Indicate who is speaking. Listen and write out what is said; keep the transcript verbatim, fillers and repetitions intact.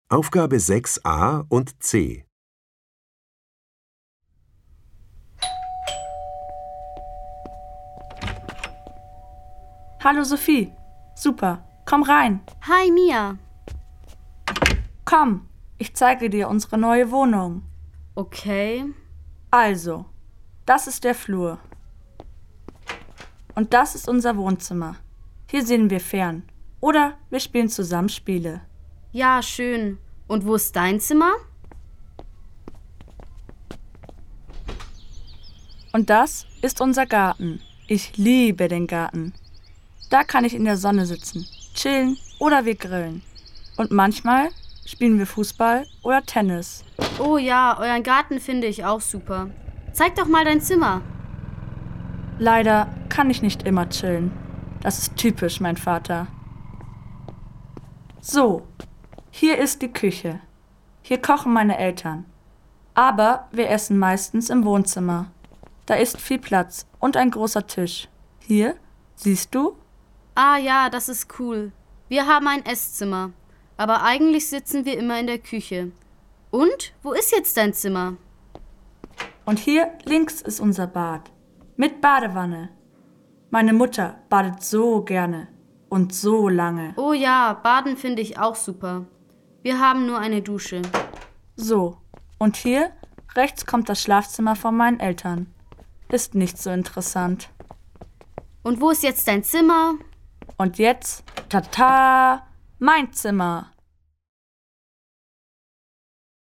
Speaker 1: Aufgabe sechs a und C.
Speaker 2: Hallo Sophie. Super. Komm rein.
Speaker 3: Hi Mia.
Speaker 2: Komm, ich zeige dir unsere neue Wohnung.
Speaker 3: Okay.
Speaker 2: Also, das ist der Flur. Und das ist unser Wohnzimmer. Hier sehen wir fern. Oder wir spielen zusammen Spiele.
Speaker 3: Ja, schön. Und wo ist dein Zimmer?
Speaker 2: Und das ist unser Garten. Ich liebe den Garten. Da kann ich in der Sonne sitzen, chillen oder wir grillen. Und manchmal spielen wir Fußball oder Tennis.
Speaker 3: Oh ja, euren Garten finde ich auch super. Zeig doch mal dein Zimmer.
Speaker 2: Leider kann ich nicht immer chillen. Das ist typisch mein Vater. So, hier ist die Küche. Hier kochen meine Eltern. Aber wir essen meistens im Wohnzimmer. Da ist viel Platz und ein großer Tisch. Hier, siehst du?
Speaker 3: Ah ja, das ist cool. Wir haben ein Esszimmer. Aber eigentlich sitzen wir immer in der Küche. Und, wo ist jetzt dein Zimmer?
Speaker 2: Und hier links ist unser Bad. Mit Badewanne. Meine Mutter badet so gerne. Und so lange.
Speaker 3: Oh ja, baden finde ich auch super. Wir haben nur eine Dusche.
Speaker 2: So, und hier rechts kommt das Schlafzimmer von meinen Eltern. Ist nicht so interessant.
Speaker 3: Und wo ist jetzt dein Zimmer?
Speaker 2: Und jetzt, tata, mein Zimmer.